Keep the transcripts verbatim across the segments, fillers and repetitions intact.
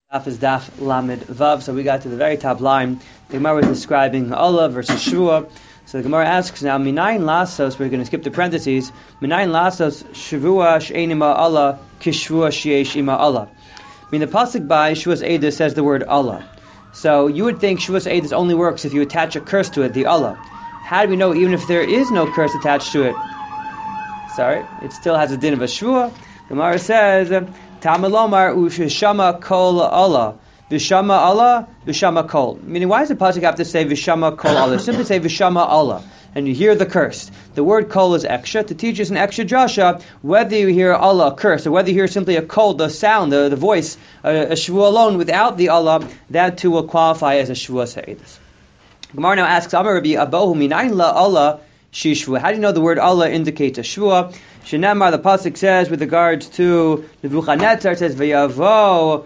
Daf is Daf Lamed Vav. So we got to the very top line. The Gemara was describing Allah versus Shavua. So the Gemara asks now, Minayin Lasos, we're going to skip the parentheses, Minayin Lasos Shavua She'enima Allah Kishvua She'esh Ima Allah. I mean, the pasuk by Shuas Eidos says the word Allah. So you would think Shuas Eidos only works if you attach a curse to it, the Allah. How do we know even if there is no curse attached to it? Sorry, it still has a din of a Shvua. The Gemara says, Tamalomar u'shama kol Allah. Vishama Allah, Vishama kol. Meaning, why does the pasuk have to say Vishama kol Allah? Simply say Vishama Allah, and you hear the curse. The word kol is extra to teach us an extra drasha. Whether you hear Allah curse, or whether you hear simply a kol, the sound, the, the voice, a, a shvua alone without the Allah, that too will qualify as a shvua se'edus. Gemara now asks, Amar Rabbi Abahu minayin la Allah shishvua. How do you know the word Allah indicates a shvua? Shenamar, the pasuk says with regards to Nebuchadnezzar, it says Vayavo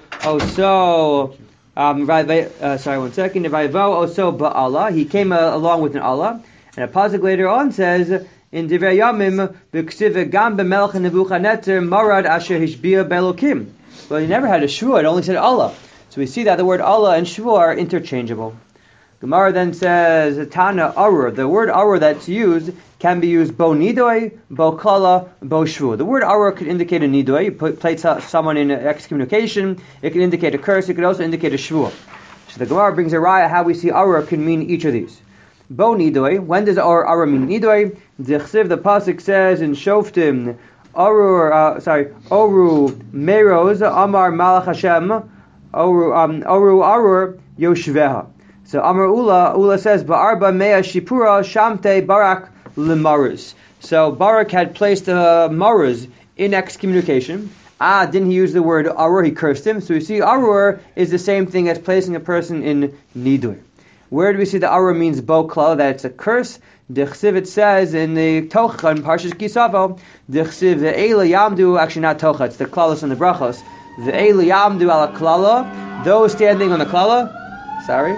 Oso. Um, uh, sorry, one second. Vayavo Oso ba'Allah. He came uh, along with an Allah, and a pasuk later on says in Divrei Yamim V'ksiv Gam b'Melech Nebuchadnezzar Marad Asher Hishbia Belokim. Well, he never had a shvua; it only said Allah. So we see that the word Allah and shvua are interchangeable. Gemara then says, Tana Arur. The word Arur that's used can be used bo nidoi, bo kala, bo shvu. The word Arur could indicate a nidoi. You put, place someone in excommunication. It can indicate a curse. It could also indicate a shvu. So the Gemara brings a raya how we see Arur can mean each of these. Bo nidoi. When does Arur mean nidoi? D'chsiv, the pasuk says in Shoftim, Arur, uh, sorry, Oru Meroz, Amar Malach Hashem, Oru, um, Oru Arur, Yoshveha. So Amar Ula, Ula says, Ba'arba mea shipura shamte barak lemaruz. So Barak had placed the maruz in excommunication. Ah, didn't he use the word arur? He cursed him. So you see, arur is the same thing as placing a person in nidur. Where do we see the arur means bo kla, that it's a curse? D'chsiv, it says in the Tocha, in Parshas Kisavo, D'chsiv ve'ela yamdu, actually not Tocha, it's the klalos and the brachos. Ve'ela yamdu ala klala, those standing on the klala, sorry,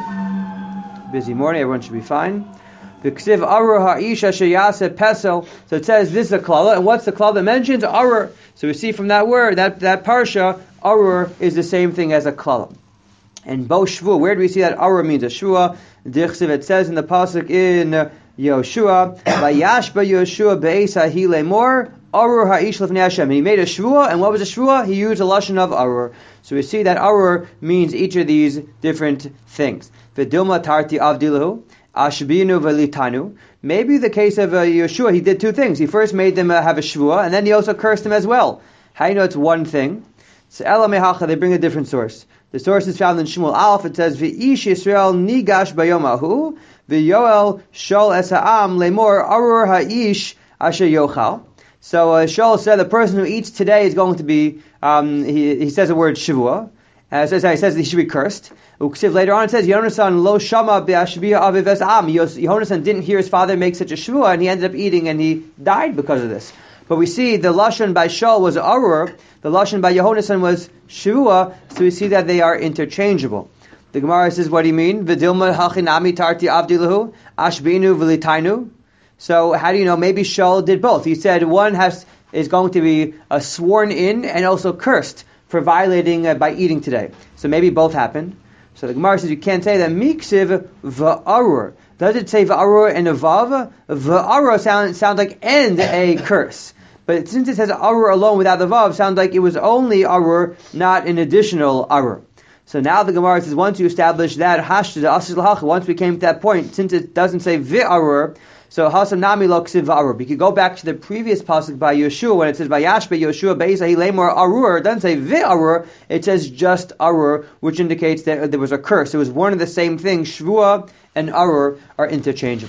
busy morning, everyone should be fine. V'ksiv arur ha'isha sheyase pesel. So it says this is a klala, and what's the klala that mentions? Arur. So we see from that word, that, that parsha, arur is the same thing as a klala. And bo shvu, where do we see that arur means a shua? D'chsiv, it says in the pasuk in Yoshua, Vayash ba Yoshua be'esa hi lemor, arur ha'ish lefnei Hashem. And he made a shvua, and what was a shvua? He used a lashon of arur. So we see that arur means each of these different things. V'dilma tarti avdilahu, ashbinu v'litanu. Maybe the case of uh, Yeshua, he did two things. He first made them uh, have a shvua, and then he also cursed them as well. How do you know it's one thing? So Ela mehacha, they bring a different source. The source is found in Shmuel Aleph. It says, V'ish Yisrael nigash bayomahu, v'yoel shol es ha'am lemor arur ha'ish asher yochal. So uh, Shaul said the person who eats today is going to be, um, he, he says the word shivua. Uh, so, so he says that he should be cursed. Uksiv, later on it says, Yonasan lo shama be'ashbiya avives am. Yonasan didn't hear his father make such a shivua, and he ended up eating and he died because of this. But we see the lashon by Shaul was arur, the lashon by Yehonasan was shivua, so we see that they are interchangeable. The Gemara says, what do you mean? V'dilma hachinami tarti avdilahu, ashbinu v'litainu. So how do you know? Maybe Shaul did both. He said one has is going to be uh, sworn in and also cursed for violating uh, by eating today. So maybe both happened. So the Gemara says you can't say that. Miksiv v'arur. Does it say v'arur and a vav? V'arur sounds sounds like and a curse. But since it says arur alone without the vav, sounds like it was only arur, not an additional arur. So now the Gemara says once you establish that hashd the asis l'halach, once we came to that point, since it doesn't say v'arur, so hasam nami lo ksiv v'arur. We could go back to the previous pasuk by Yeshua when it says vayash be Yeshua be'isa hi lemor arur. It doesn't say v'arur. It says just arur, which indicates that there was a curse. It was one of the same things. Shvua and arur are interchangeable.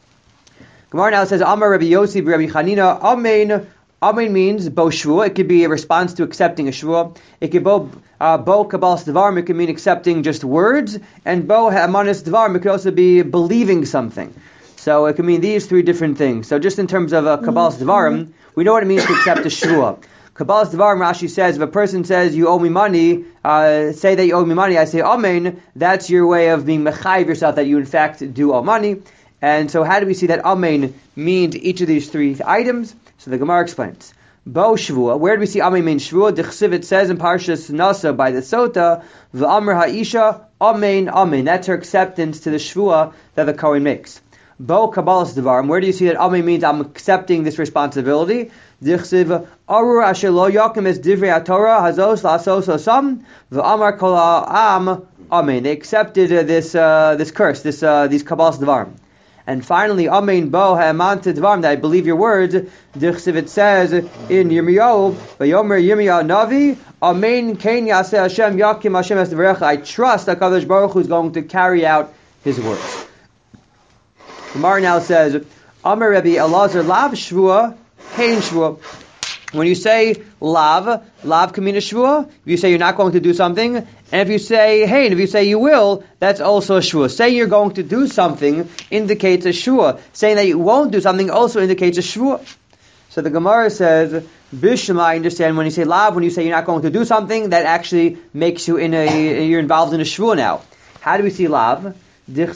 Gemara now says Amar Rabbi Yossi Rabbi Chanina Amen. Amen means bo shvua. It could be a response to accepting a shvua. It could bo uh, bo kabbalas dvarim. It could mean accepting just words, and bo ha'amanis dvarim. It could also be believing something. So it can mean these three different things. So just in terms of uh, kabbalas dvarim, we know what it means to accept a shvua. Kabbalas dvarim, Rashi says, if a person says you owe me money, uh, say that you owe me money, I say amen. That's your way of being mechayiv yourself that you in fact do owe money. And so how do we see that amen means each of these three items? So the Gemara explains. Bo Shvua. Where do we see Amen mean Shvua? D'chsiv, it says in Parshas Nasa by the Sota, V'amr ha'isha, Amen, Amen. That's her acceptance to the Shvua that the Kohen makes. Bo Kabbalas Devarim. Where do you see that Amen means I'm accepting this responsibility? D'chsiv, Arur asher lo yakim es divrei HaTorah, hazos la'asos osam, v'amar kol ha'am, Amen. They accepted uh, this uh, this curse, this uh, these Kabbalas Devarim. And finally, Amen bo ha'aman tedvarim, that I believe your words. D'chsiv, it says in Yirmiyahu, v'yomer Yirmiyahu Navi, Amen kein yaseh Hashem yakim Hashem es devrecha. I trust that HaKadosh Baruch Hu is going to carry out His words. Gemara now says, Amar Rebbe Elazar lav shvua, hein shvua. When you say lav, lav can mean a shvua. If you say you're not going to do something, and if you say hein, if you say you will, that's also a shvua. Saying you're going to do something indicates a shvua. Saying that you won't do something also indicates a shvua. So the Gemara says, Bishma, I understand when you say lav, when you say you're not going to do something, that actually makes you in a, you're involved in a shvua now. How do we see lav? Hashem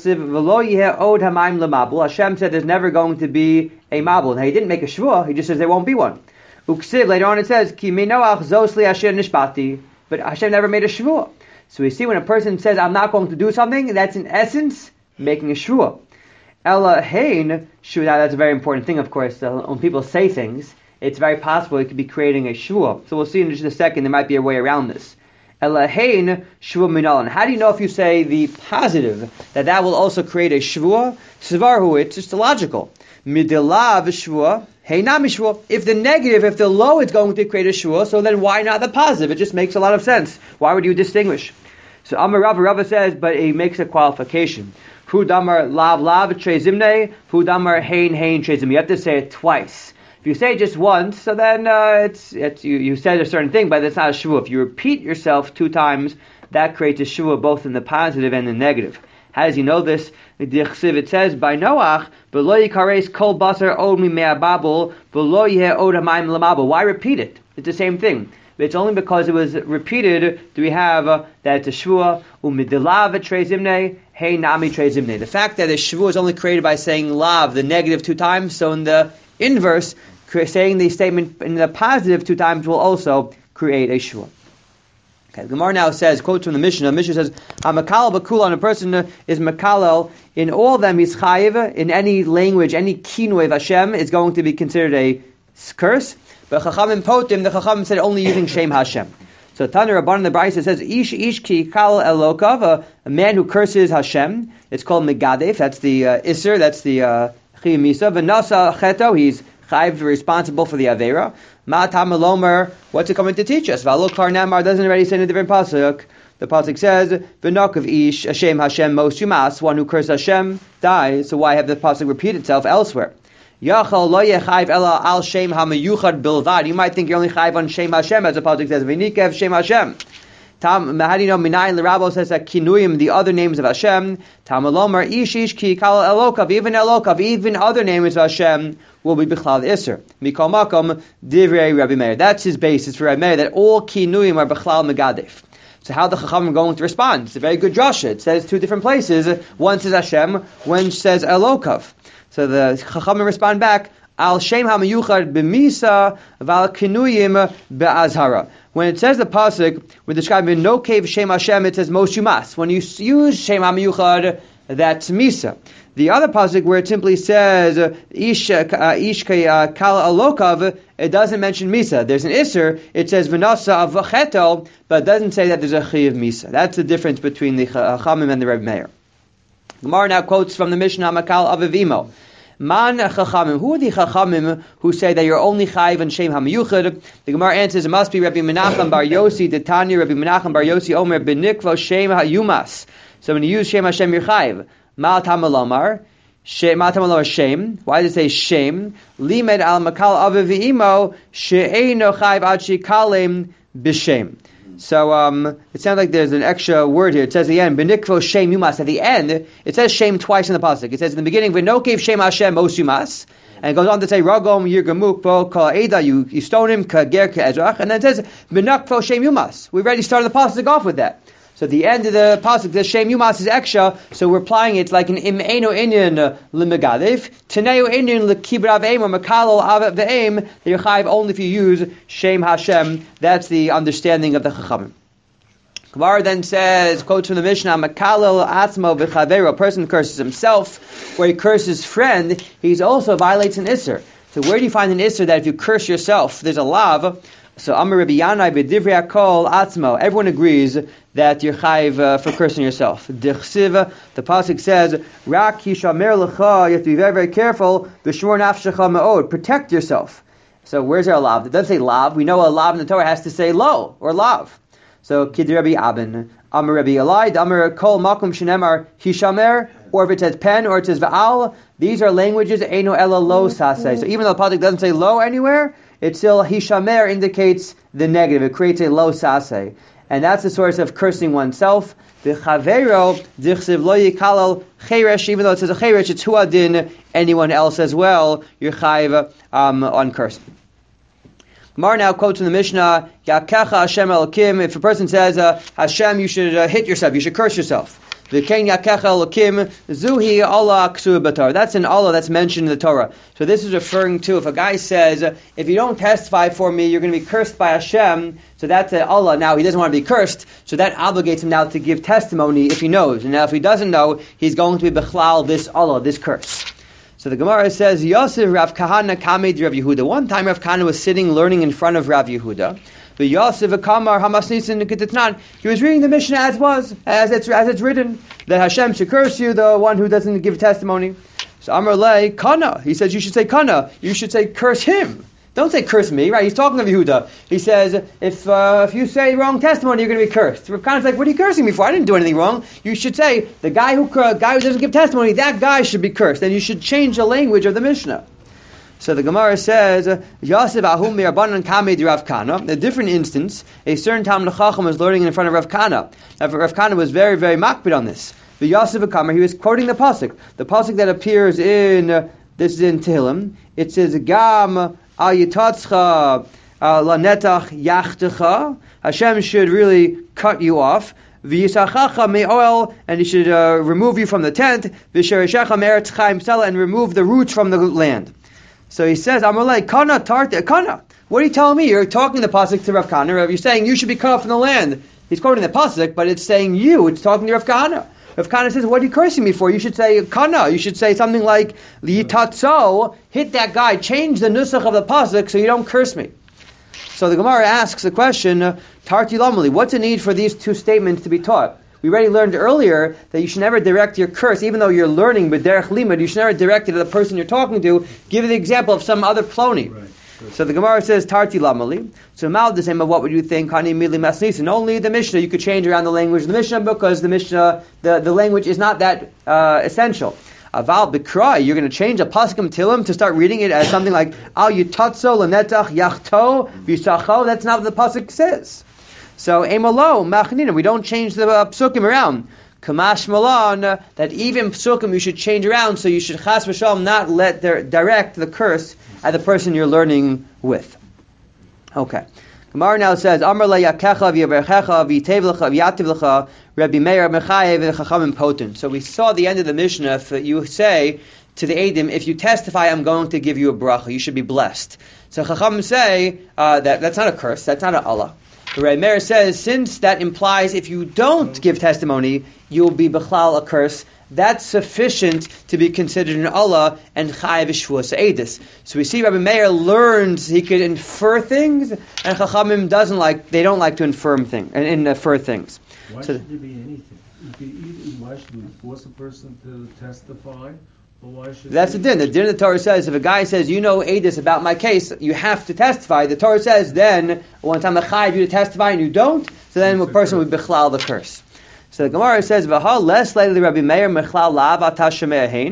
said there's never going to be a mabul. Now he didn't make a shvua, he just says there won't be one. Uksiv, later on it says, Ki nishpati, but Hashem never made a shvua. So we see when a person says, I'm not going to do something, that's in essence making a shvua. Ella hein, shvua, that's a very important thing, of course. Uh, when people say things, it's very possible it could be creating a shvua. So we'll see in just a second, there might be a way around this. Ella hein, shvua minalan. How do you know if you say the positive, that that will also create a shvua? Svarhu, it's just logical. Midilav shvua, Heinam shvua. If the negative, if the low is going to create a shvua, so then why not the positive? It just makes a lot of sense. Why would you distinguish? So Amar Rava, Rava says, but he makes a qualification. Hu damar lav lav trezimne, hu damar hein hein trezimne. You have to say it twice. If you say it just once, so then uh, it's it's you, you said a certain thing, but it's not a shvua. If you repeat yourself two times, that creates a shvua both in the positive and the negative. How does he know this? It says by Noach, "Below yikares kol basar od mime'ababel, below yeh od hamayim lamabel." Why repeat it? It's the same thing. It's only because it was repeated do we have uh, that it's a shvua umidilav trezimne hey nami trezimne. The fact that a shvua is only created by saying lav, the negative two times. So in the inverse, saying the statement in the positive two times will also create a shvua. Okay, the Gemara now says, quotes from the Mishnah. The Mishnah says, "Hamakal b'kulan." A person is makalel in all of them. He's chayiv in any language, any kinui of Hashem is going to be considered a curse. But chachamim potim, the chachamim said only using shem Hashem. So Tana Rabban in the Brisa says, "Ish ish ki kal elokav," a, a man who curses Hashem. It's called megadef. That's the uh, iser. That's the chiyuv misa. V'nasa cheto. He's chayiv, responsible for the avera. Ma'atam elomer. What's it coming to teach us? V'alo kar namar doesn't already say in a different pasuk. The pasuk says, "V'nakav ish Hashem Hashem mos yumas." One who curses Hashem dies. So why have the pasuk repeat itself elsewhere? Yachal lo yechayiv ela al shem hamayuchad bilvad. You might think you're only chayiv on shem Hashem, as the pasuk says, "V'nikev shem Hashem." Tam, how do you know? Minayin l'rabo says that kinuyim, the other names of Hashem. Tam alomar ish ish ki kal elokav, even elokav, even other names of Hashem will be bichlal iser. Mikol makom divrei Rabbi Meir. That's his basis for Rabbi Meir, that all kinuyim are bichlal megadef. So how the Chachamim are going to respond? It's a very good drasha. It says two different places. One says Hashem, one says elokav. So the Chachamim respond back, Al Shem HaMiyuchad B'Misa Val Kinuyim Be'azhara. When it says the pasuk, we're describing no cave Shem Hashem, it says Mos Yumas. When you use Shem HaMiyuchad, that's Misa. The other pasuk where it simply says Ish Ish Kal Alokav, it doesn't mention Misa. There's an Isser, it says V'nasa Avacheto, but it doesn't say that there's a Chi of Misa. That's the difference between the Chachamim and the Rebbe Meir. Gemara now quotes from the Mishnah Makal Avivimo. Man chachamim. Who are the chachamim who say that you're only chayiv and shem hamiyuchad? The Gemara answers it must be Rabbi Menachem Bar Yossi. The Tanya Rabbi Menachem Bar Yossi Omer benikvo shem hayumas. So when you use shem Hashem you're chayiv. Mal tamalomar. Mal tamalomar shem. Why does it say shem? Limed al makal aviv she'eino chayiv ad shikalem b'shem. So um, it sounds like there's an extra word here. It says again, "Benikvo shem yumas." At the end, it says shem twice in the pasuk. It says in the beginning, "V'nokev shem Hashem mos yumas," and it goes on to say, "Ragom yirgamuk bo kol eda." You you stone him ka ger ka ezrach, and then it says, "Benakvo shem yumas." We already started the pasuk off with that. So at the end of the pasuk, the Shem Yumas is Eksha, so we're applying it like an Im Eino Inyan L'Megadif, Teneo Inyan L'Kibra V'Eim, or Makalo Av V'Eim, that you're chayiv only if you use Shem Hashem. That's the understanding of the Chachamim. Gemara then says, quotes from the Mishnah, Makalel Atzmo V'Chavero, a person curses himself, where he curses his friend, he also violates an Isser. So where do you find an Isser that if you curse yourself, there's a lav? So Amar Rabbi Yanai B'Divrei Hakol Atzmo. Everyone agrees that you're chayiv uh, for cursing yourself. Dichsiv, the pasuk says, Rak Yishamer L'cha, you have to be very, very careful. B'Shmor Nafshecha Me'od, protect yourself. So where's our lav? It doesn't say lav. We know a lav in the Torah has to say lo, or lav. So Kid Rabbi Abin, Amar Rabbi Elai, Amar Kol Makum Shenemar Hishamer, or if it says pen, or it says Va'al, these are languages Eino Ela Lo Saseh. So even though the pasuk doesn't say lo anywhere, it still, Hishamer indicates the negative. It creates a lo saseh. And that's the source of cursing oneself. The chavero, dichsiv lo yikalal cheresh, even though it says a cheresh, it's huadin, anyone else as well. You're chayiv um, on cursing. Gemara now quotes from the Mishnah, Yakecha Hashem Elokim, if a person says, uh, Hashem, you should uh, hit yourself, you should curse yourself. V'kein Yakecha Elokim, Zuhi Allah Ksuv B'Torah. That's an Allah that's mentioned in the Torah. So this is referring to, if a guy says, if you don't testify for me, you're going to be cursed by Hashem, so that's an Allah. Now, he doesn't want to be cursed, so that obligates him now to give testimony if he knows. And now if he doesn't know, he's going to be Bechlal, this Allah, this curse. So the Gemara says, Yosef Rav Kahana Kamed Rav Yehuda. One time Rav Kahana was sitting learning in front of Rav Yehuda. But Yosef Akamar Hamasnisin Ketitnan. He was reading the Mishnah as was, as it's as it's written, that Hashem should curse you, the one who doesn't give testimony. So Amar Lei Kana. He says you should say Kana. You should say curse him. Don't say curse me, right? He's talking of Yehuda. He says, if uh, if you say wrong testimony, you're going to be cursed. Rav Kahana's like, what are you cursing me for? I didn't do anything wrong. You should say, the guy who uh, guy who doesn't give testimony, that guy should be cursed. And you should change the language of the Mishnah. So the Gemara says, Yosef Ahum Mirabbanan Kamed Rav Kahana. A different instance, a certain Talmid Chacham was learning in front of Rav Kahana. Now, Rav Kahana was very, very makbid on this. But Yosef Akamar, he was quoting the pasuk, the pasuk that appears in uh, this is in Tehillim. It says, Gam al yitatzcha lanetach yachtecha. Hashem should really cut you off. V'yisachacha me'oel, and he should uh, remove you from the tent. V'shereshecha me'eretz chaim sela, and remove the roots from the land. So he says, Amalei, Kana tarte, Kana. What are you telling me? You're talking the pasuk to Rav Kahana. You're saying you should be cut off from the land. He's quoting the pasuk, but it's saying you. It's talking to Rav Kahana. Rav Kahana says, what are you cursing me for? You should say Kana. You should say something like Liyitatzo. Hit that guy. Change the nusach of the pasuk so you don't curse me. So the Gemara asks the question, Tarti Lamali, what's the need for these two statements to be taught? We already learned earlier that you should never direct your curse, even though you're learning with derech limud, you should never direct it to the person you're talking to. Give the example of some other ploni. Right. So the Gemara says, Tarti Lamali. So Mal the same, what would you think? Hani Mili Masnisin. Only the Mishnah, you could change around the language of the Mishnah because the Mishnah, the, the language is not that uh, essential. Aval Bikrai, you're going to change a paskim tilim to start reading it as something like Al Yutatzo Lanetach Yachto Visacho. That's not what the pasuk says. So Emalo Machnina, we don't change the uh, psukim around. Kamash Malan, uh, that even psukim you should change around, so you should chas v'shalom not let their, direct the curse at the person you're learning with. Okay. Gemara now says, Amar la yakecha v'yaverchecha v'yitev l'cha v'yativ l'cha Rabbi Meir mechayev v'chachamim poten. So we saw the end of the Mishnah, if you say to the Eidim, if you testify, I'm going to give you a bracha, you should be blessed. So chachamim say, uh, that that's not a curse, that's not an Allah. The Rabbi Meir says, since that implies if you don't give testimony, you'll be bechlal a curse, that's sufficient to be considered an Allah and chayav shvuas edus. So we see Rabbi Meir learns he could infer things, and Chachamim doesn't like, they don't like to infer things and infer things. Why so, should there be anything? Why should we force a person to testify? Why should that's the din. The din of the Torah says, if a guy says, you know edus about my case, you have to testify. The Torah says, then, one time I chayav you to testify and you don't, so then a person would bechlal the curse. So the Gemara says, "V'ha less lately Rabbi Meir mechlal lav atashamehin."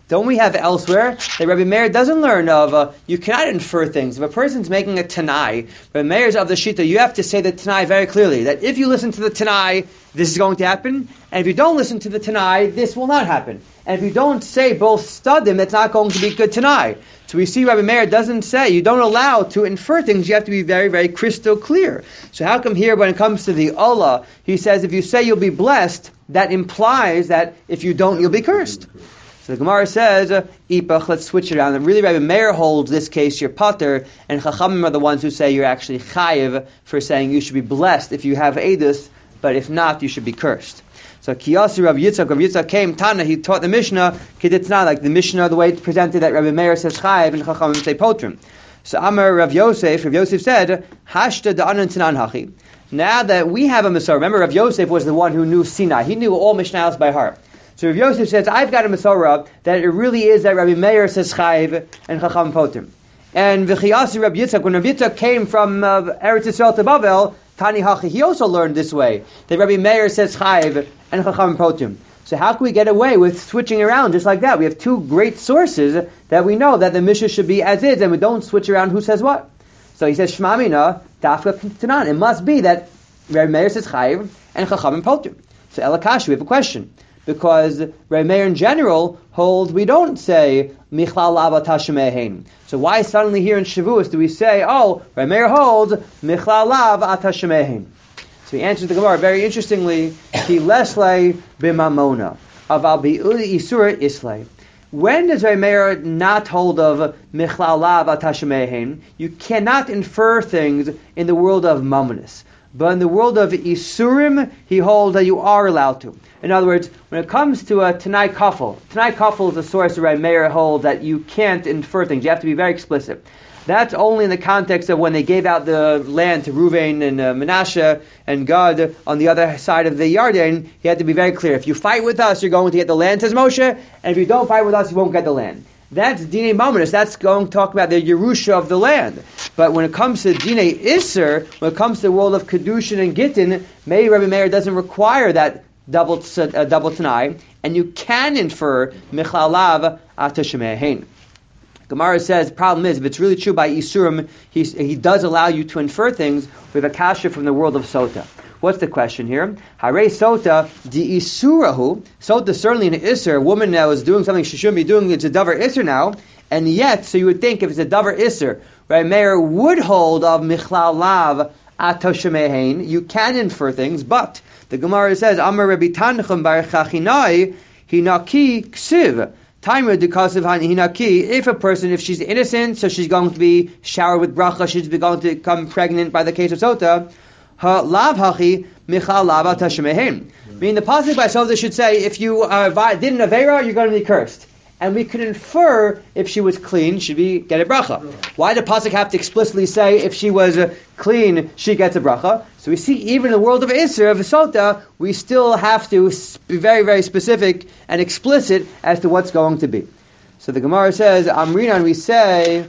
Don't we have elsewhere that Rabbi Meir doesn't learn of, uh, you cannot infer things. If a person's making a Tanai, Rabbi Meir's of the Shita, you have to say the Tanai very clearly, that if you listen to the Tanai, this is going to happen, and if you don't listen to the Tanai, this will not happen. And if you don't say both Stadim, that's not going to be good Tanai. So we see Rabbi Meir doesn't say, you don't allow to infer things, you have to be very, very crystal clear. So how come here, when it comes to the Allah, he says if you say you'll be blessed, that implies that if you don't, you'll be cursed. So the Gemara says, uh, Ipach, let's switch it around. And really, Rabbi Meir holds this case, you're pater, and Chachamim are the ones who say you're actually chayiv for saying you should be blessed if you have edus, but if not, you should be cursed. So Kiyasi Rav Yitzchak, Rav Yitzchak came, Tana, he taught the Mishnah, Kiditna, like the Mishnah, the way it's presented, that Rabbi Meir says chayiv, and Chachamim say potrim. So Amar Rav Yosef, Rav Yosef said, Hashta da'anan tanan hachi. Now that we have a Masorah, remember Rav Yosef was the one who knew Sinai, he knew all Mishnahs by heart. So Rav Yosef says, I've got a Masorah that it really is that Rabbi Meir says chayiv and Chacham potim. And v'chiyasi Rav Yitzchak, when Rav Yitzchak came from uh, Eretz Yisrael to Bavel, Tani Hachi, he also learned this way, that Rabbi Meir says chayiv and Chacham potim. So how can we get away with switching around just like that? We have two great sources that we know that the Mishnah should be as is, and we don't switch around who says what. So he says, Shema Mina, Dafka Tanan. It must be that Rabbi Meir says chayiv and Chacham potim. So Elakash, we have a question. Because Rabbi Meir in general holds we don't say Michlal Lav Atashemehen. So why suddenly here in Shavuos do we say, oh, Rabbi Meir holds Michlal Lav Atashemehen? So he answers the Gemara very interestingly, Ki Leslei B'Mamona Aval Bi'uli Isur Islay. When does Rabbi Meir not hold of Michlal Lav Atashemehen? You cannot infer things in the world of Mamonis. But in the world of Isurim, he holds that you are allowed to. In other words, when it comes to a Tanai Kafel, Tanai Kafel is a source where Meir holds that you can't infer things. You have to be very explicit. That's only in the context of when they gave out the land to Ruvain and uh, Menashe and Gad on the other side of the Yarden. He had to be very clear. If you fight with us, you're going to get the land, says Moshe. And if you don't fight with us, you won't get the land. That's Dinei Mamonis. That's going to talk about the Yerusha of the land. But when it comes to Dinei Isser, when it comes to the world of Kedushin and Gittin, maybe Rabbi Meir doesn't require that double uh, double Tanai, and you can infer Michlal Lav Atashemehen. Gemara says, the problem is, if it's really true by Isurim, he, he does allow you to infer things with a kasha from the world of Sota. What's the question here? Hare Sota di Isurahu. Sota certainly an Isser, a woman that was doing something she shouldn't be doing, it's a Davar Isser now, and yet, so you would think if it's a Davar Isser, Rabbi Meir would hold of Michlal Lav Atashemehen. You can infer things, but the Gemara says, Amar Rabbi Tanchum bar Chachinai Hinaki Ksiv. Timer because of Hinaki. If a person, if she's innocent, so she's going to be showered with bracha, she's going to become pregnant by the case of Sota. Ha lav hachi michal lav atashemehen. Meaning the pasuk by Sota should say, if you uh, did an avera, you're going to be cursed. And we could infer if she was clean, should we get a bracha? Why did pasuk have to explicitly say if she was uh, clean, she gets a bracha? So we see even in the world of Isser, of Sota, we still have to be very, very specific and explicit as to what's going to be. So the Gemara says, Amrinan, we say,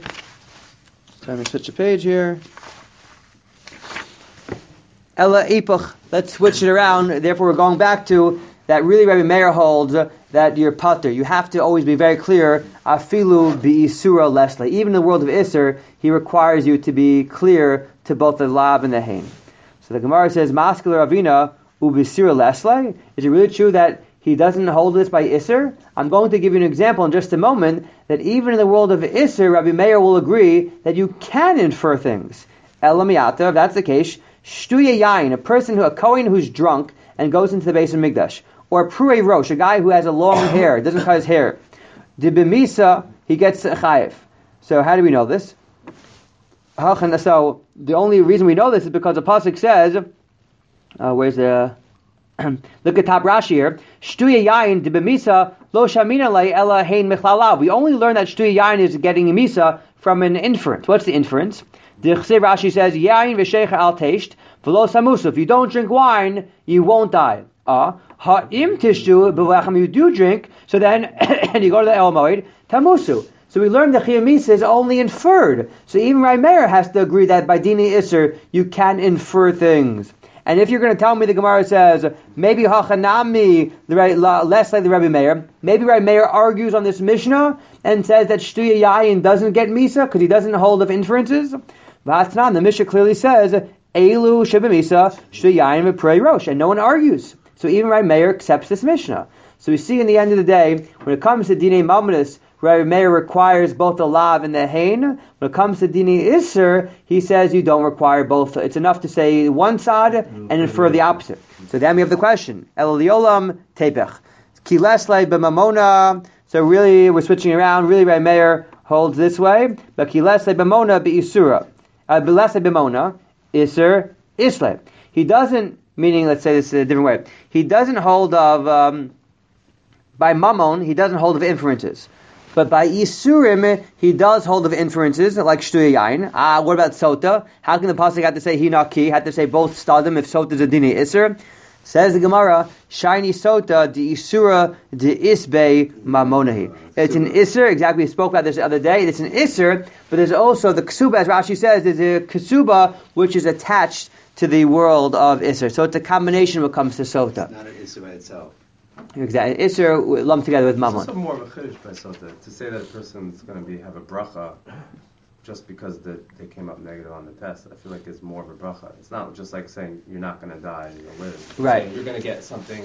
so I'm going to switch the page here. Ella Ipach, let's switch it around. Therefore, we're going back to that really Rabbi Meir holds uh, that you're pater. You have to always be very clear. Afilu bi'isura lesle. Even in the world of Isser, he requires you to be clear to both the lav and the hain. So the Gemara says, Maskele Ravina ubisura lesle. Is it really true that he doesn't hold this by Isser? I'm going to give you an example in just a moment that even in the world of Isser, Rabbi Meir will agree that you can infer things. Elamiyata, if that's the case, shtuya yain, a person who, a Kohen who's drunk and goes into the base of Mikdash. Or Prue Rosh, a guy who has a long hair, doesn't cut his hair. Dibimisa, he gets a chayiv. So how do we know this? So the only reason we know this is because the pasuk says, uh, where's the, look at top Rashi here, Shtuya yain dibimisa lo shamina lei ela hein michlalav. We only learn that Shtuya yain is getting a misa from an inference. What's the inference? The Chsiv Rashi says, yain v'shecha al teisht v'lo samusa. If you don't drink wine, you won't die. Ah. Uh, Ha'im tishtu b'lechem, you do drink, so then, and you go to the El Moed, tamusu. So we learned the Chiyamisa is only inferred. So even Rabbi Meir has to agree that by Dini Isser, you can infer things. And if you're going to tell me, the Gemara says, maybe Hachanami, the less like the Rebbe Meir, maybe Rebbe Meir argues on this Mishnah and says that Shtuya Yayin doesn't get Misa because he doesn't hold of inferences. V'hatnan, the Mishnah clearly says, Elu Sheba Misa, Shtuya Yayin V'Prei Rosh, and no one argues. So even Rebbe Meir accepts this Mishnah. So we see in the end of the day, when it comes to Dinei Mamonis, Rebbe Meir requires both the lav and the hein. When it comes to Dini Isser, he says you don't require both. It's enough to say one side and infer the opposite. So then we have the question. El Liolam Tepech. Ki Leslei b'mamona. So really, we're switching around. Really, Rebbe Meir holds this way. But Ki Leslei b'mamona b'isura. Leslei b'mamona, Isser, Islei. He doesn't, meaning, let's say this a different way. He doesn't hold of, um, by mamon, he doesn't hold of inferences. But by Isurim, he does hold of inferences, like Shtuya Yain. Ah, what about Sota? How can the Pasuk have to say Hinaki, have to say both Stadim if Sota is a Dini Isur? Says the Gemara, Shiny Sota, di Isura, di Isbe Mamonahi. It's an Isur, exactly, we spoke about this the other day. It's an Isur, but there's also the Ksuba, as Rashi says, there's a Ksuba which is attached to the world of Isur. So it's a combination when it comes to Sota. It's not an Isur by itself. Exactly. Isser lumped together with Mammon. It's also more of a chiddush by Sota to say that a person's going to be have a bracha just because the, they came up negative on the test. I feel like it's more of a bracha. It's not just like saying you're not going to die, you're going to live. It's right. You're going to get something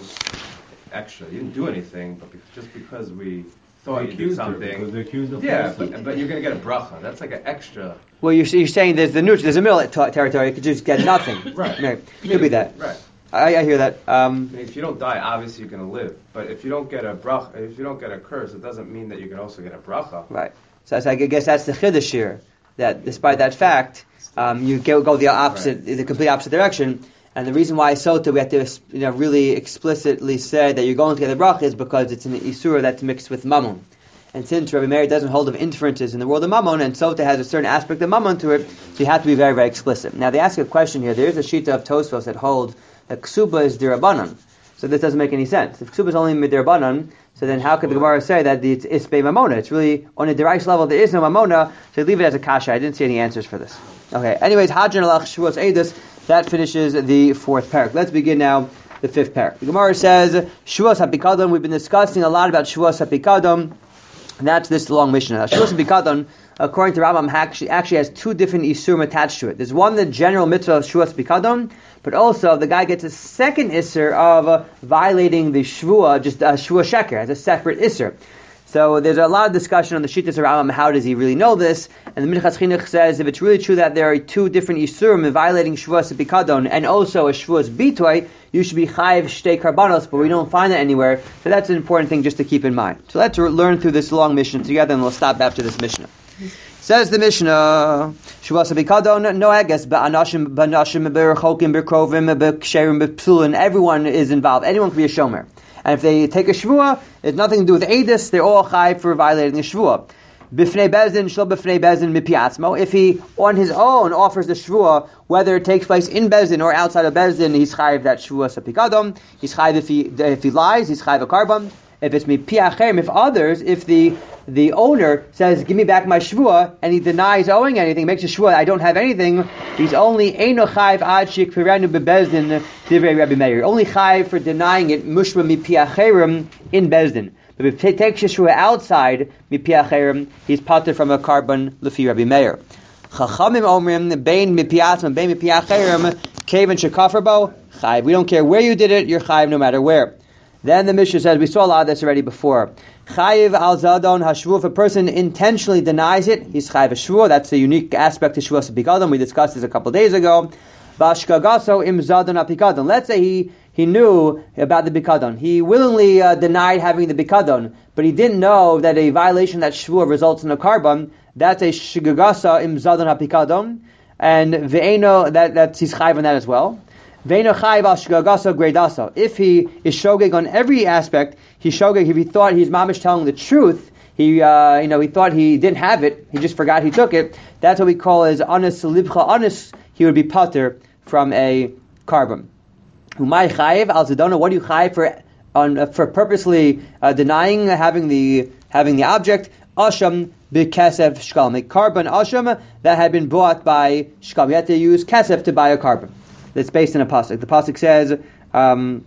extra. You didn't do anything, but be, just because we thought they you did something. Because they accused of yeah, but, but you're going to get a bracha. That's like an extra. Well, you're, you're saying there's the neutral, there's a middle t- territory. You could just get nothing. Right. Right. Could be that. Right. I, I hear that. Um, I mean, if you don't die, obviously you're going to live. But if you don't get a brach, if you don't get a curse, it doesn't mean that you can also get a bracha. Right. So, so I guess that's the chiddush here. That despite that fact, um, you go, go the opposite, right. the complete opposite direction. And the reason why Sota we have to, you know, really explicitly say that you're going to get the bracha is because it's an isura that's mixed with mammon. And since Rebbe Meir doesn't hold of inferences in the world of mammon, and Sota has a certain aspect of mammon to it, so you have to be very, very explicit. Now they ask a question here. There is a shita of Tosfos that holds that ksuba is dirabanan. So this doesn't make any sense. If ksuba is only midirabanan, so then how could the Gemara say that it's isbei mamona? It's really, on a derais level, there is no mamona, so leave it as a kasha. I didn't see any answers for this. Okay, anyways, Hadran alach Shavuos Eidos, that finishes the fourth parak. Let's begin now the fifth parak. The Gemara says, Shavuos HaPikadon, we've been discussing a lot about Shavuos HaPikadon, and that's this long Mishnah. Shavuos HaPikadon, according to Rambam, actually, actually has two different isurim attached to it. There's one, the general mitzvah of Shavuos HaPikadon, but also the guy gets a second isser of uh, violating the shvua, just a uh, shvua sheker, as a separate isser. So there's a lot of discussion on the shittas around how does he really know this, and the Minchas Chinuch says if it's really true that there are two different isurim violating shvuas bikadon and also a shvuas bitoy, you should be chayiv shtei karbanos, but we don't find that anywhere. So that's an important thing just to keep in mind. So let's re- learn through this long Mishnah together, and we'll stop after this Mishnah. Says the Mishnah, Shavuos HaPikadon, no eges, ba'anashim, ba'anashim, b'rechokim, b'krovim, b'ksherim, b'psulin, everyone is involved. Anyone can be a shomer. And if they take a shvua, it's nothing to do with Eidus, they're all chai for violating the shvua. B'fnei bezin, shlo b'fnei bezin, mipiatzmo. If he, on his own, offers the shvua, whether it takes place in bezin or outside of bezin, he's chai that Shavuos HaPikadon. He's chai if he, if he lies, he's chai a carbon. If it's mipiachem, if others, if the the owner says, give me back my shvua, and he denies owing anything, makes a shvua, I don't have anything, he's only eino chayv ad shikfirenu bebezdin divrei Rebbe Meir. Only chayv for denying it, mushra mipiacherim in bezdin. But if he takes a shvua outside mipiacherim, he's pater from a carbon lefi Rebbe Meir. Chachamim omrim, bein mipiatzim, bein mipiacherim, kaven shekaferbo, chayv. We don't care where you did it, you're chayv no matter where. Then the Mishnah says, we saw a lot of this already before. Chayiv al zadon hashvuah. If a person intentionally denies it, he's chayiv hashvuah. That's a unique aspect to Shavuos HaPikadon. We discussed this a couple of days ago. Bashkagaso im zadon HaPikadon. Let's say he, he knew about the Pikadon. He willingly uh, denied having the Pikadon, but he didn't know that a violation of that shvuah results in a carbon. That's a shgagasa im zadon HaPikadon. And ve'eno, that, that's, he's chayiv on that as well. If he is shogeg on every aspect, he's shogeg. If he thought he's mamish telling the truth, he, uh, you know, he thought he didn't have it, he just forgot he took it. That's what we call as anis libcha anis. He would be pater from a carbon. Umay chayiv al zedona. What do you chayiv for? On uh, for purposely uh, denying having the having the object. Asham b'kesef shkalm. A carbon asham that had been bought by shkalm. You had to use kesef to buy a carbon. that's based in a pasuk. The pasuk says, um,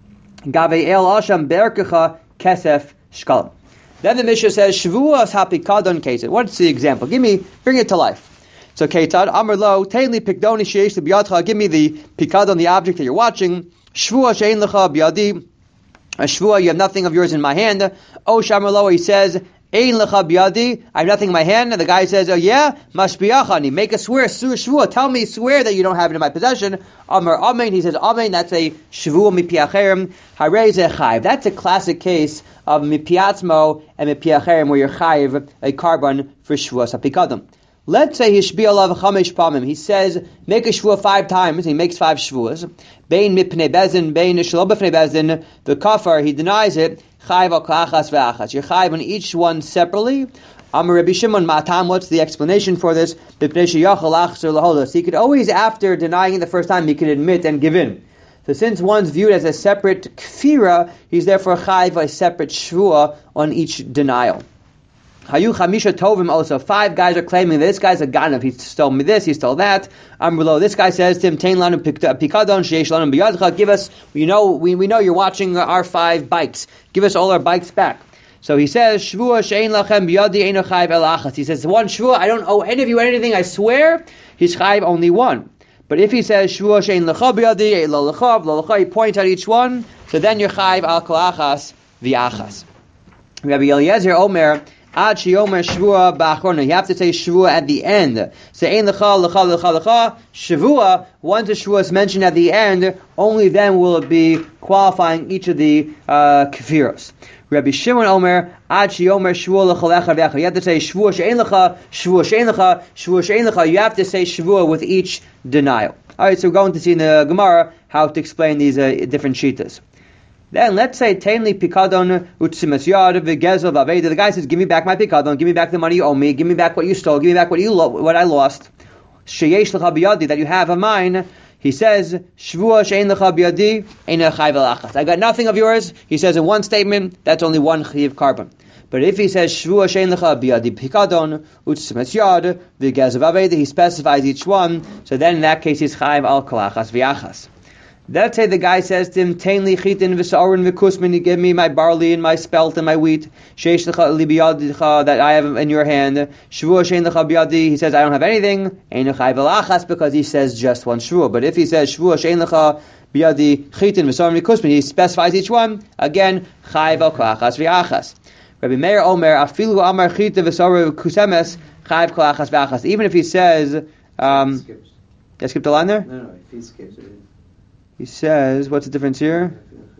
Gavei el asham berkecha kesef shkalim. Then the Mishnah says, Shavuos hapikadon ketzad. What's the example? Give me, bring it to life. So ketzad, amar lo, tein pikdoni sheish biyadcha. Give me the pikadon, the object that you're watching. Shvua shein lecha biyadi. A shvua, you have nothing of yours in my hand. Oh, shamar lo, he says, ein lecha biyadi. I have nothing in my hand. And the guy says, oh yeah, mashbiachani. Make a swear, shvua. Tell me, swear that you don't have it in my possession. Amar amen. He says, amen. That's a shvua mipiacherim. Harei ze chayv. That's a classic case of mipiatzmo and mipiacherim, where you're chayv a carbon for shvua sapikadam. Let's say he shbi alav chamesh pamim. He says, make a shvua five times. He makes five shvuas. Bein mipnei bezin, bein shelo b'fnei bezin. The kafar, he denies it. Chayv al klachas ve'achas. You're chayv on each one separately. Amar Rabbi Shimon Matam. What's the explanation for this? B'pnei sheyachal achzer laholos. He could always, after denying it the first time, he could admit and give in. So since one's viewed as a separate kfira, he's therefore chayv a separate shvua on each denial. Hayu chamisha tovim also. Five guys are claiming that this guy's a ganav. He stole me this, he stole that. Amrulo. This guy says to him, Tein lanu pikadon sheish lanu biyadcha. Give us, you know, we, we know you're watching our five bikes. Give us all our bikes back. So he says, Shvua shein lachem biyadi eino chayv el achas. He says, one shvua, I don't owe any of you anything, I swear. He's chayv only one. But if he says, Shvua shein lecha biyadi, lo lecha, lo lecha, he points out each one, so then you're chayv al kol achas v'achas. Rabbi Eliezer Omer, Ad sheyomer shvua ba'achrona. You have to say shvua at the end. Say ein lecha lecha lecha lecha. Shvua. Once the shvua is mentioned at the end, only then will it be qualifying each of the uh, kefiros. Rabbi Shimon Omer Ad sheyomer shvua lecha lecha ve'achar. You have to say shvua she'ein lecha, shvua she'ein lecha, shvua she'ein lecha. You have to say shvua with each denial. All right. So we're going to see in the Gemara how to explain these uh, different shitas. Then let's say Tainli Pikadon Utsimas Yad Vigezel Vaveda. The guy says, give me back my Pikadon, give me back the money you owe me, give me back what you stole, give me back what you lo- what I lost. Sheyesh Lecha Biyadi, that you have of mine. He says, Shvua Shein Lecha Biyadi, Ein Chayv Elachas. I got nothing of yours. He says in one statement, that's only one Chayv carbon. But if he says Shvua Shein Lecha Biyadi Pikadon Utsimas Yad Vigezel Vaveda, he specifies each one. So then in that case he's Chayv Al Kolachas V'Achas. Let's say the guy says to him, Tein li chitin v'sa'orin v'kusmin, you give me my barley and my spelt and my wheat, sheish lecha li biyadicha, that I have in your hand, shvua shein lecha biyadi, he says, I don't have anything, ein chayv elachas, because he says just one shvua. But if he says, shvua shein lecha biyadi chitin v'sa'orin v'kusmin, he specifies each one, again, chayv el kolachas v'achas. Rabbi Meir Omer, afilu amar chitin v'sa'orin v'kusemes, chayv kolachas v'achas. Even if he says, um, did I skip the line there? No, no, if he skips it. He says, what's the difference here?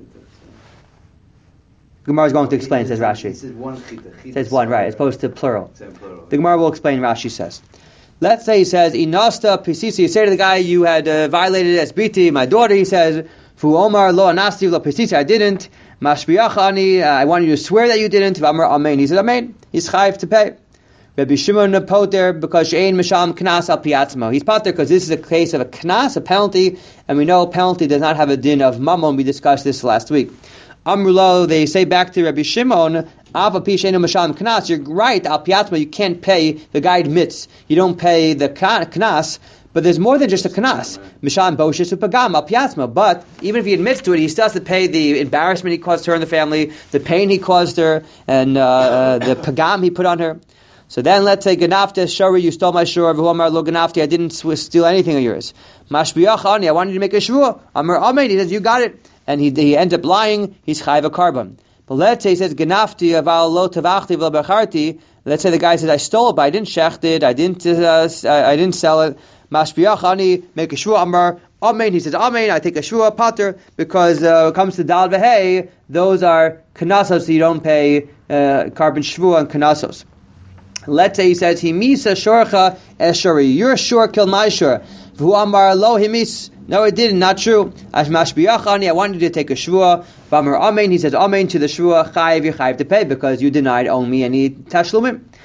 Gemara is going to explain, says Rashi. He says one chita. It says one, right, as opposed to plural. plural. The Gemara will explain, Rashi says. Let's say he says, Inasta pisisi, you say to the guy, you had uh, violated as biti, my daughter, he says, Fu Omar lo anasti lo pisisi, I didn't. Mashbiachani, I want you to swear that you didn't. V'amar amen. He said, amen. He's chayiv to pay. Rabbi Shimon poter because she'ein misham knas al piatzmo. He's poter because this is a case of a knas, a penalty, and we know a penalty does not have a din of mammon. We discussed this last week. Amrulo, they say back to Rabbi Shimon, Ava pi she'ein misham knas. You're right, al piatzmo. You can't pay. The guy admits you don't pay the knas. But there's more than just a knas. Misham boshis upagam al piatzmo. But even if he admits to it, he still has to pay the embarrassment he caused her and the family, the pain he caused her, and uh, uh, the pagam he put on her. So then let's say ganafta shari, you stole my shur. V'omar lo ganafti, I didn't steal anything of yours. Mashbiach ani, I wanted you to make a shur. Amar amen, he says you got it, and he he ends up lying. He's chayv a carbon. But let's say he says ganafti aval lo tavachti v'lo becharti. Let's say the guy says I stole it, but I didn't shecht it, I didn't uh, I didn't sell it. Mashbiach ani, make a shur. Amar amen, he says amen, I take a shur pater because uh, when it comes to dal v'hei, those are kanasos, so you don't pay uh, carbon shvua and kanasos. Let's say he says, Himisa shorcha eshari. Your shor killed my shor. V'hu amar lo himis. No, it didn't. Not true. Ash mashbiyachani. I wanted you to take a shvua. V'amar amen. He says amen to the shvua. Chayiv, you chayiv to pay because you denied owing me any tashlumim.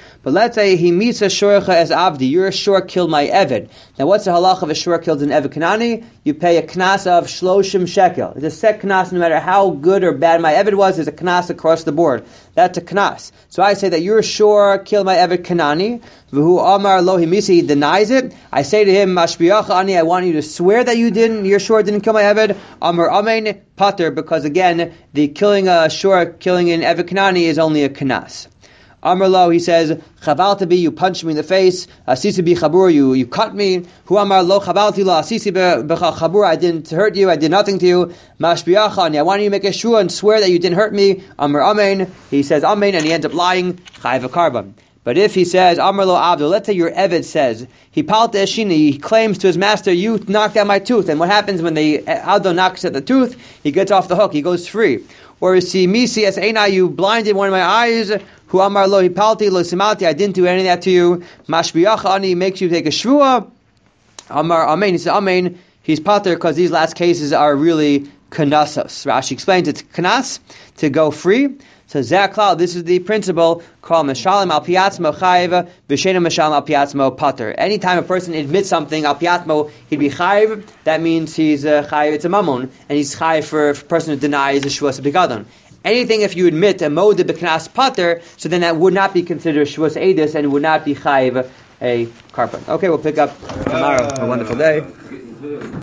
But let's say he meets a shorecha as avdi. You're a shore killed my eved. Now, what's the halach of a shore killed an eved kanani? You pay a knas of shloshim shekel. It's a set knas, no matter how good or bad my eved was. There's a knas across the board. That's a knas. So I say that you're a shore killed my eved kanani. V'hu amar lo himisi. He denies it. I say to him, mashbiach ani. I want you to swear that you didn't. Your shore didn't kill my eved. Amar amen pater. Because again, the killing a shore, killing an eved kanani is only a knas. Amar lo, he says, chavalta bi, you punched me in the face. Asisi bi chabur, you you cut me. Hu amar lo chavalti lo asisi b'cha chabur, I didn't hurt you, I did nothing to you. Mashbiachani, I want you to make a shua and swear that you didn't hurt me. Amar amen, he says amen, and he ends up lying. Chayv karban. But if he says, Amar lo avdo, let's say your eved says, he palta eshini, he claims to his master, you knocked out my tooth. And what happens when the avdo knocks at the tooth? He gets off the hook, he goes free. Or si misi es eina, you blinded one of my eyes. Hu amar lo hipalti lo simalti, I didn't do any of that to you. Mashbiach ani, makes you take a shvua. Amar amen, he says amen. He's pater because these last cases are really kanasos. Rashi explains it's kanas, to go free. So Zaklal, this is the principle called Meshalim al Piatzmo Chayiv, V'Shena Meshalim al Piatzmo Pater. Anytime a person admits something al Piatzmo, he'd be Chayiv. That means he's uh, Chayiv. It's a Mammon, and he's Chayiv for a person who denies a Shuas B'Gadon. Anything if you admit a Modeh B'Knas Pater, so then that would not be considered Shuas Eidus and would not be Chayiv a Karpan. Okay, we'll pick up tomorrow. Have a wonderful day.